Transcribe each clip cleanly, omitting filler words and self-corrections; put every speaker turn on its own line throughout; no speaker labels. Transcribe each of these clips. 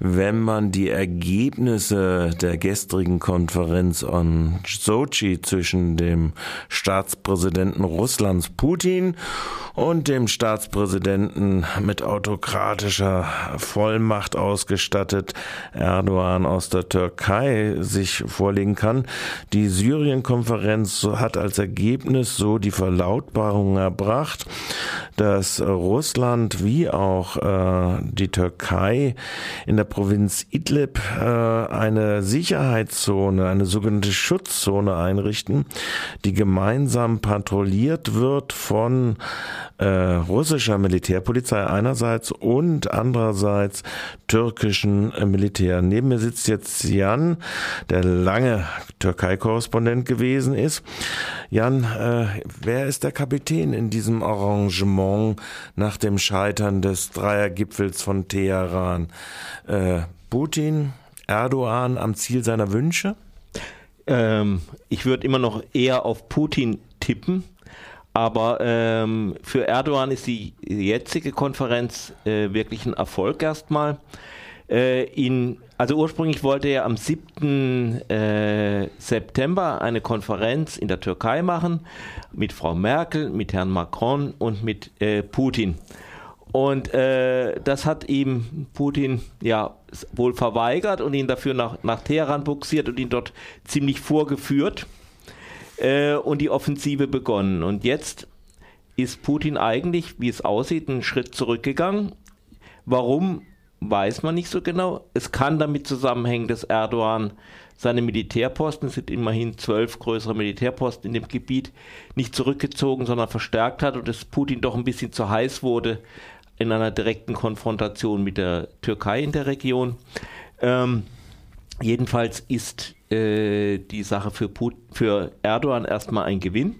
wenn man die Ergebnisse der gestrigen Konferenz in Sotschi zwischen dem Staatspräsidenten Russlands Putin und dem Staatspräsidenten mit autokratischer Vollmacht ausgestattet Erdogan aus der Türkei sich vorlegen kann. Die Syrien-Konferenz hat als Ergebnis so die Verlautbarung erbracht, dass Russland wie auch die Türkei in der Provinz Idlib eine Sicherheitszone, eine sogenannte Schutzzone einrichten, die gemeinsam patrouilliert wird von russischer Militärpolizei einerseits und andererseits türkischen Militär. Neben mir sitzt jetzt Jan, der lange Türkei-Korrespondent gewesen ist. Jan, wer ist der Kapitän in diesem Arrangement nach dem Scheitern des Dreiergipfels von Teheran? Putin, Erdogan am Ziel seiner Wünsche?
Ich würde immer noch eher auf Putin tippen. Aber für Erdogan ist die jetzige Konferenz wirklich ein Erfolg erstmal. Also ursprünglich wollte er am 7. September eine Konferenz in der Türkei machen mit Frau Merkel, mit Herrn Macron und mit Putin. Und das hat ihm Putin ja wohl verweigert und ihn dafür nach Teheran buxiert und ihn dort ziemlich vorgeführt. Und die Offensive begonnen. Und jetzt ist Putin eigentlich, wie es aussieht, einen Schritt zurückgegangen. Warum, weiß man nicht so genau. Es kann damit zusammenhängen, dass Erdogan seine Militärposten, es sind immerhin 12 größere Militärposten in dem Gebiet, nicht zurückgezogen, sondern verstärkt hat und dass Putin doch ein bisschen zu heiß wurde in einer direkten Konfrontation mit der Türkei in der Region. Jedenfalls ist die Sache für Erdogan erstmal ein Gewinn.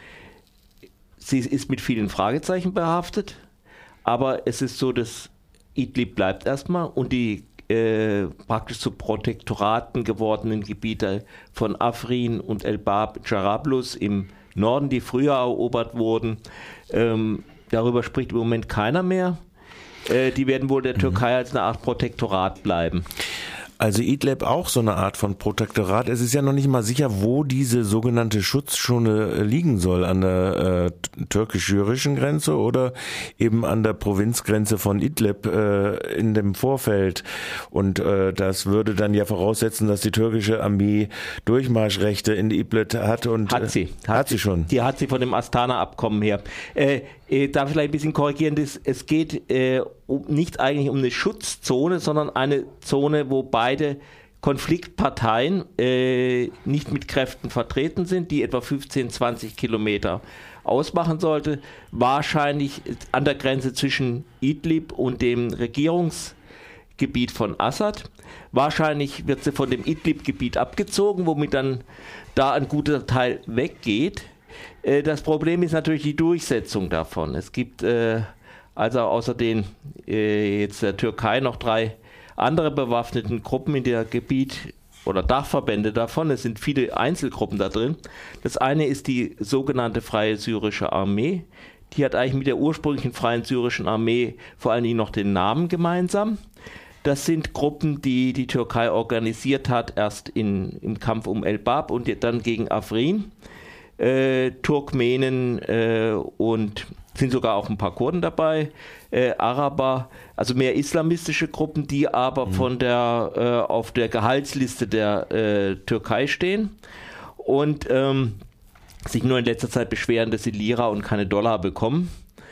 Sie ist mit vielen Fragezeichen behaftet, aber es ist so, dass Idlib bleibt erstmal und die praktisch zu Protektoraten gewordenen Gebiete von Afrin und El-Bab, Jarablus im Norden, die früher erobert wurden, darüber spricht im Moment keiner mehr. Die werden wohl der Türkei als eine Art Protektorat bleiben.
Also Idlib auch so eine Art von Protektorat. Es ist ja noch nicht mal sicher, wo diese sogenannte Schutzzone liegen soll, an der türkisch-syrischen Grenze oder eben an der Provinzgrenze von Idlib in dem Vorfeld. Und das würde dann ja voraussetzen, dass die türkische Armee Durchmarschrechte in Idlib hat. Und
hat sie schon. Die hat sie von dem Astana-Abkommen her. Darf ich vielleicht ein bisschen korrigieren, es geht nicht eigentlich um eine Schutzzone, sondern eine Zone, wo beide Konfliktparteien nicht mit Kräften vertreten sind, die etwa 15, 20 Kilometer ausmachen sollte. Wahrscheinlich an der Grenze zwischen Idlib und dem Regierungsgebiet von Assad. Wahrscheinlich wird sie von dem Idlib-Gebiet abgezogen, womit dann da ein guter Teil weggeht. Das Problem ist natürlich die Durchsetzung davon. Es gibt also außer den jetzt der Türkei noch 3 andere bewaffneten Gruppen in der Gebiet oder Dachverbände davon. Es sind viele Einzelgruppen da drin. Das eine ist die sogenannte Freie Syrische Armee. Die hat eigentlich mit der ursprünglichen Freien Syrischen Armee vor allen Dingen noch den Namen gemeinsam. Das sind Gruppen, die die Türkei organisiert hat, erst im Kampf um El-Bab und dann gegen Afrin. Turkmenen und sind sogar auch ein paar Kurden dabei, Araber, also mehr islamistische Gruppen, die aber von auf der Gehaltsliste der Türkei stehen und sich nur in letzter Zeit beschweren, dass sie Lira und keine Dollar bekommen.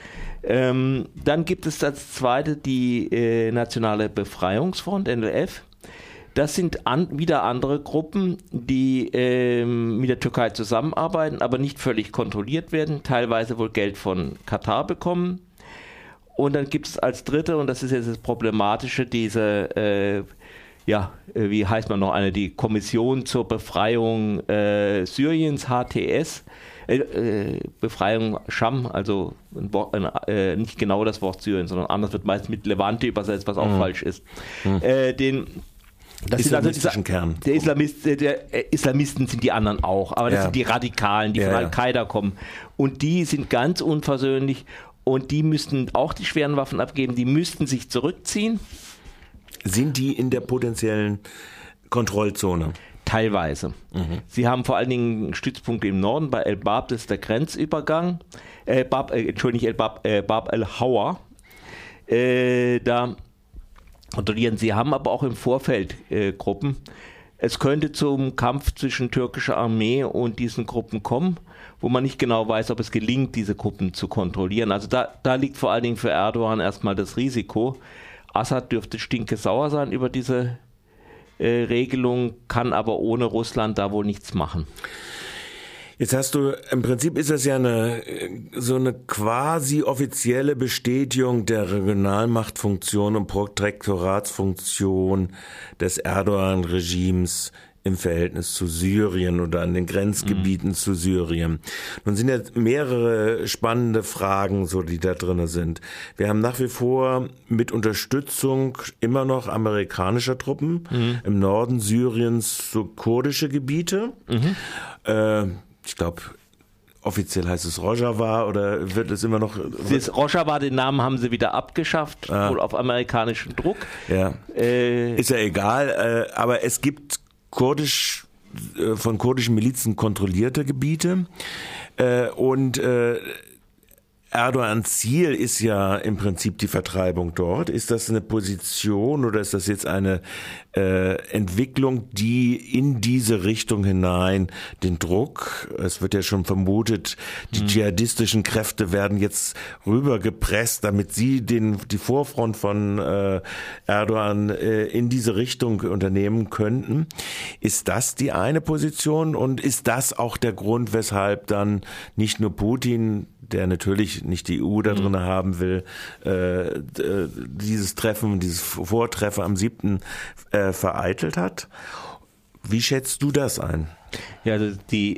Dann gibt es als zweite die Nationale Befreiungsfront, NLF. Das sind wieder andere Gruppen, die mit der Türkei zusammenarbeiten, aber nicht völlig kontrolliert werden, teilweise wohl Geld von Katar bekommen. Und dann gibt es als dritte, und das ist jetzt das Problematische, diese, wie heißt man noch eine, die Kommission zur Befreiung Syriens, HTS, Befreiung Scham, also nicht genau das Wort Syrien, sondern anders wird meist mit Levante übersetzt, was auch falsch ist. Das
islamistischen Kern.
Der Islamisten sind die anderen auch, aber das sind die Radikalen, die von Al-Qaida kommen. Und die sind ganz unversöhnlich und die müssten auch die schweren Waffen abgeben, die müssten sich zurückziehen.
Sind die in der potenziellen Kontrollzone?
Teilweise. Sie haben vor allen Dingen Stützpunkte im Norden, bei El Bab, das ist der Grenzübergang, Bab el-Hawa, da kontrollieren. Sie haben aber auch im Vorfeld Gruppen. Es könnte zum Kampf zwischen türkischer Armee und diesen Gruppen kommen, wo man nicht genau weiß, ob es gelingt, diese Gruppen zu kontrollieren. Also da liegt vor allen Dingen für Erdogan erstmal das Risiko. Assad dürfte stinkesauer sein über diese Regelung, kann aber ohne Russland da wohl nichts machen.
Jetzt hast du, im Prinzip ist das ja so eine quasi offizielle Bestätigung der Regionalmachtfunktion und Protektoratsfunktion des Erdogan-Regimes im Verhältnis zu Syrien oder an den Grenzgebieten zu Syrien. Nun sind jetzt mehrere spannende Fragen, so die da drin sind. Wir haben nach wie vor mit Unterstützung immer noch amerikanischer Truppen im Norden Syriens so kurdische Gebiete. Ich glaube, offiziell heißt es Rojava oder wird es immer noch...
Das Rojava, den Namen haben sie wieder abgeschafft, wohl auf amerikanischen Druck.
Ja, ist ja egal, aber es gibt von kurdischen Milizen kontrollierte Gebiete und Erdogans Ziel ist ja im Prinzip die Vertreibung dort. Ist das eine Position oder ist das jetzt eine Entwicklung, die in diese Richtung hinein den Druck, es wird ja schon vermutet, die dschihadistischen Kräfte werden jetzt rübergepresst, damit sie die Vorfront von Erdogan in diese Richtung unternehmen könnten. Ist das die eine Position und ist das auch der Grund, weshalb dann nicht nur Putin, der natürlich nicht die EU da drin haben will, dieses Vortreffen am 7. Vereitelt hat? Wie schätzt du das ein?
Ja, also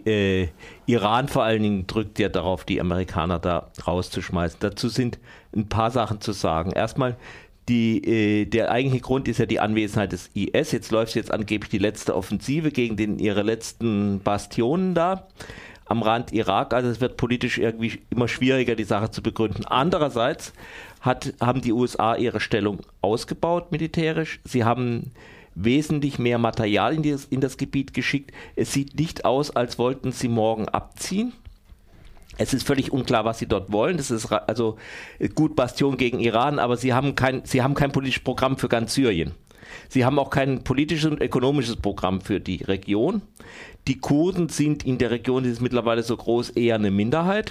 Iran vor allen Dingen drückt ja darauf, die Amerikaner da rauszuschmeißen. Dazu sind ein paar Sachen zu sagen. Erstmal, der eigentliche Grund ist ja die Anwesenheit des IS. Jetzt läuft angeblich die letzte Offensive gegen ihre letzten Bastionen da am Rand Irak, also es wird politisch irgendwie immer schwieriger, die Sache zu begründen. Andererseits haben die USA ihre Stellung ausgebaut militärisch. Sie haben wesentlich mehr Material in das Gebiet geschickt. Es sieht nicht aus, als wollten sie morgen abziehen. Es ist völlig unklar, was sie dort wollen. Das ist also gut Bastion gegen Iran, aber sie haben kein politisches Programm für ganz Syrien. Sie haben auch kein politisches und ökonomisches Programm für die Region. Die Kurden sind in der Region, die ist mittlerweile so groß, eher eine Minderheit.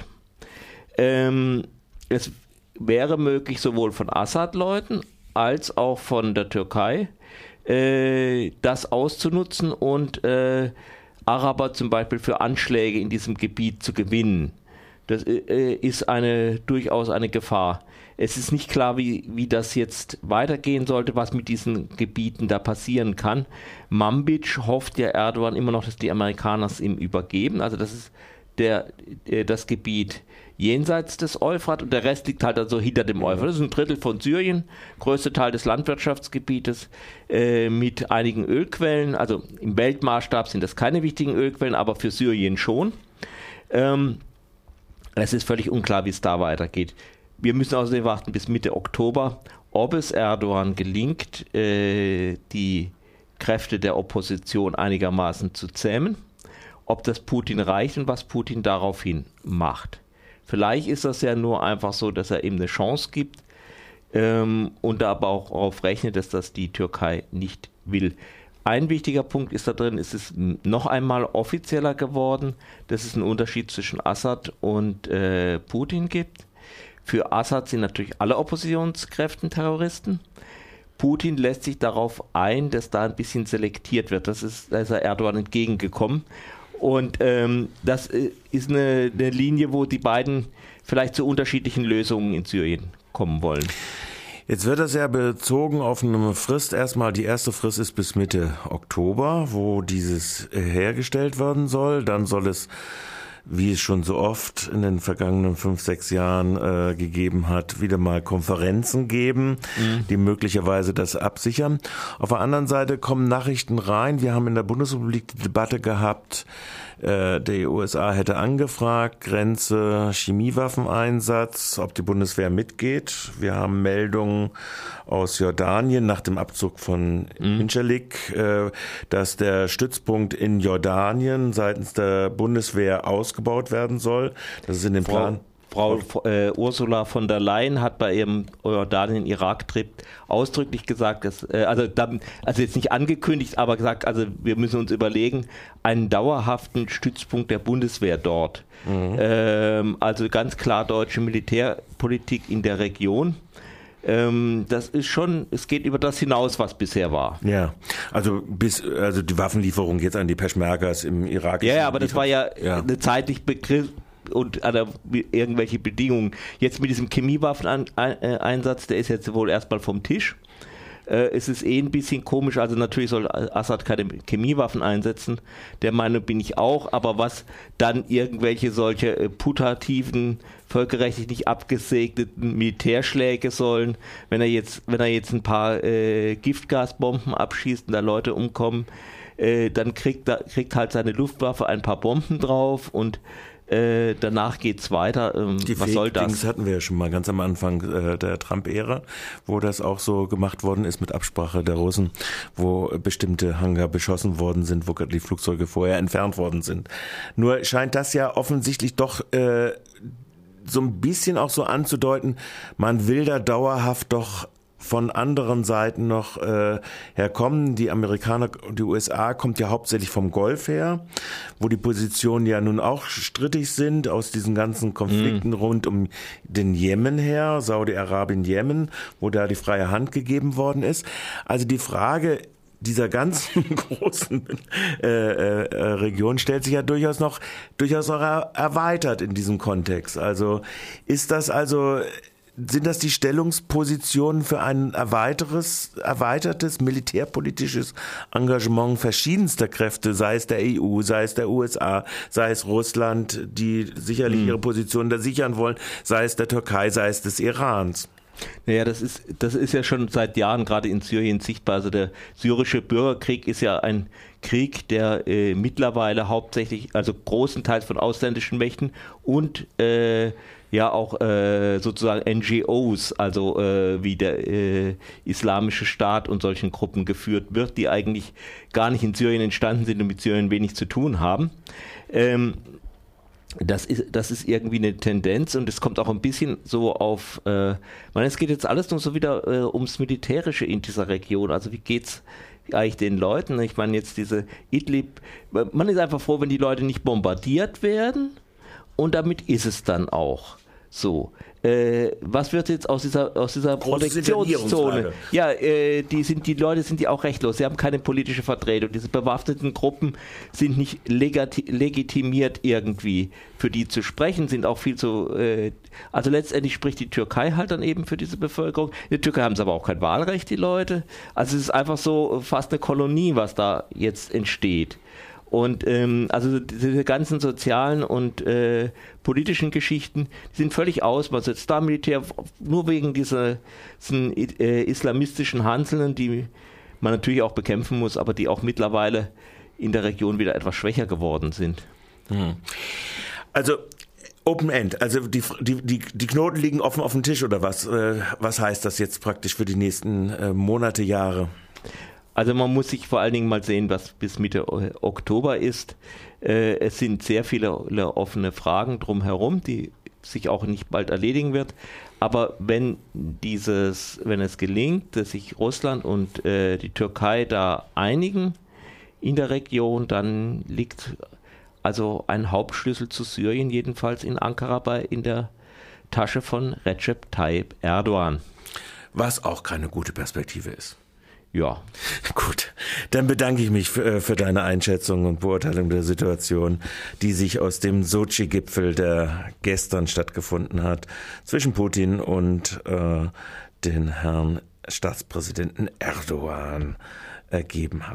Es wäre möglich, sowohl von Assad-Leuten als auch von der Türkei das auszunutzen und Araber zum Beispiel für Anschläge in diesem Gebiet zu gewinnen. Das ist durchaus eine Gefahr. Es ist nicht klar, wie das jetzt weitergehen sollte, was mit diesen Gebieten da passieren kann. Manbij hofft ja Erdogan immer noch, dass die Amerikaner es ihm übergeben. Also das ist das Gebiet jenseits des Euphrat und der Rest liegt halt also hinter dem Euphrat. Das ist ein Drittel von Syrien, größter Teil des Landwirtschaftsgebietes mit einigen Ölquellen. Also im Weltmaßstab sind das keine wichtigen Ölquellen, aber für Syrien schon. Es ist völlig unklar, wie es da weitergeht. Wir müssen außerdem warten bis Mitte Oktober, ob es Erdogan gelingt, die Kräfte der Opposition einigermaßen zu zähmen, ob das Putin reicht und was Putin daraufhin macht. Vielleicht ist das ja nur einfach so, dass er ihm eine Chance gibt und da aber auch darauf rechnet, dass das die Türkei nicht will. Ein wichtiger Punkt ist da drin, es ist noch einmal offizieller geworden, dass es einen Unterschied zwischen Assad und Putin gibt. Für Assad sind natürlich alle Oppositionskräfte Terroristen. Putin lässt sich darauf ein, dass da ein bisschen selektiert wird. Da ist er Erdogan entgegengekommen. Und das ist eine Linie, wo die beiden vielleicht zu unterschiedlichen Lösungen in Syrien kommen wollen.
Jetzt wird das ja bezogen auf eine Frist. Erstmal, die erste Frist ist bis Mitte Oktober, wo dieses hergestellt werden soll. Dann soll es wie es schon so oft in den vergangenen 5-6 Jahren gegeben hat, wieder mal Konferenzen geben, die möglicherweise das absichern. Auf der anderen Seite kommen Nachrichten rein. Wir haben in der Bundesrepublik die Debatte gehabt, die USA hätte angefragt, Grenze, Chemiewaffeneinsatz, ob die Bundeswehr mitgeht. Wir haben Meldungen aus Jordanien nach dem Abzug von Incirlik, dass der Stützpunkt in Jordanien seitens der Bundeswehr ausgebaut werden soll. Das ist in dem Plan.
Frau Ursula von der Leyen hat bei ihrem Jordanien-Irak-Trip ausdrücklich gesagt, dass, also jetzt nicht angekündigt, aber gesagt, also wir müssen uns überlegen, einen dauerhaften Stützpunkt der Bundeswehr dort. Also ganz klar deutsche Militärpolitik in der Region. Das ist schon, es geht über das hinaus, was bisher war.
Ja, also die Waffenlieferung jetzt an die Peschmergas im Irak.
Ja, aber das war ja eine zeitlich begriffen und irgendwelche Bedingungen. Jetzt mit diesem Chemiewaffeneinsatz, der ist jetzt wohl erstmal vom Tisch. Es ist ein bisschen komisch, also natürlich soll Assad keine Chemiewaffen einsetzen, der Meinung bin ich auch, aber was dann irgendwelche solche putativen, völkerrechtlich nicht abgesegneten Militärschläge sollen, wenn er jetzt ein paar Giftgasbomben abschießt und da Leute umkommen, dann kriegt halt seine Luftwaffe ein paar Bomben drauf und danach geht's weiter. Was soll das?
Das hatten wir ja schon mal ganz am Anfang der Trump-Ära, wo das auch so gemacht worden ist mit Absprache der Russen, wo bestimmte Hangar beschossen worden sind, wo die Flugzeuge vorher entfernt worden sind. Nur scheint das ja offensichtlich doch so ein bisschen auch so anzudeuten, man will da dauerhaft doch von anderen Seiten noch herkommen. Die Amerikaner und die USA kommt ja hauptsächlich vom Golf her, wo die Positionen ja nun auch strittig sind, aus diesen ganzen Konflikten rund um den Jemen her, Saudi-Arabien, Jemen, wo da die freie Hand gegeben worden ist. Also die Frage dieser ganzen großen Region stellt sich ja durchaus auch erweitert in diesem Kontext. Also sind das die Stellungspositionen für ein erweitertes militärpolitisches Engagement verschiedenster Kräfte, sei es der EU, sei es der USA, sei es Russland, die sicherlich ihre Position da sichern wollen, sei es der Türkei, sei es des Irans?
Naja, das ist ja schon seit Jahren gerade in Syrien sichtbar. Also der syrische Bürgerkrieg ist ja ein Krieg, der mittlerweile hauptsächlich, also großenteils von ausländischen Mächten und auch sozusagen NGOs, also wie der Islamische Staat und solchen Gruppen geführt wird, die eigentlich gar nicht in Syrien entstanden sind und mit Syrien wenig zu tun haben. Das ist irgendwie eine Tendenz und es kommt auch ein bisschen so auf, es geht jetzt alles nur so wieder ums Militärische in dieser Region. Also wie geht's eigentlich den Leuten? Ich meine jetzt diese Idlib, man ist einfach froh, wenn die Leute nicht bombardiert werden und damit ist es dann auch so. Was wird jetzt aus dieser Protektionszone? Ja, die Leute sind ja auch rechtlos. Sie haben keine politische Vertretung. Diese bewaffneten Gruppen sind nicht legitimiert irgendwie für die zu sprechen, sind auch viel zu, also letztendlich spricht die Türkei halt dann eben für diese Bevölkerung. In der Türkei haben sie aber auch kein Wahlrecht, die Leute. Also es ist einfach so fast eine Kolonie, was da jetzt entsteht. Und also diese ganzen sozialen und politischen Geschichten, die sind völlig aus. Man setzt da Militär nur wegen diesen islamistischen Hanseln, die man natürlich auch bekämpfen muss, aber die auch mittlerweile in der Region wieder etwas schwächer geworden sind.
Also Open End, also die Knoten liegen offen auf dem Tisch oder was? Was heißt das jetzt praktisch für die nächsten Monate, Jahre?
Also man muss sich vor allen Dingen mal sehen, was bis Mitte Oktober ist. Es sind sehr viele offene Fragen drumherum, die sich auch nicht bald erledigen wird. Aber wenn es gelingt, dass sich Russland und die Türkei da einigen in der Region, dann liegt also ein Hauptschlüssel zu Syrien jedenfalls in Ankara in der Tasche von Recep Tayyip Erdogan.
Was auch keine gute Perspektive ist.
Ja.
Gut, dann bedanke ich mich für deine Einschätzung und Beurteilung der Situation, die sich aus dem Sochi-Gipfel, der gestern stattgefunden hat, zwischen Putin und den Herrn Staatspräsidenten Erdogan ergeben hat.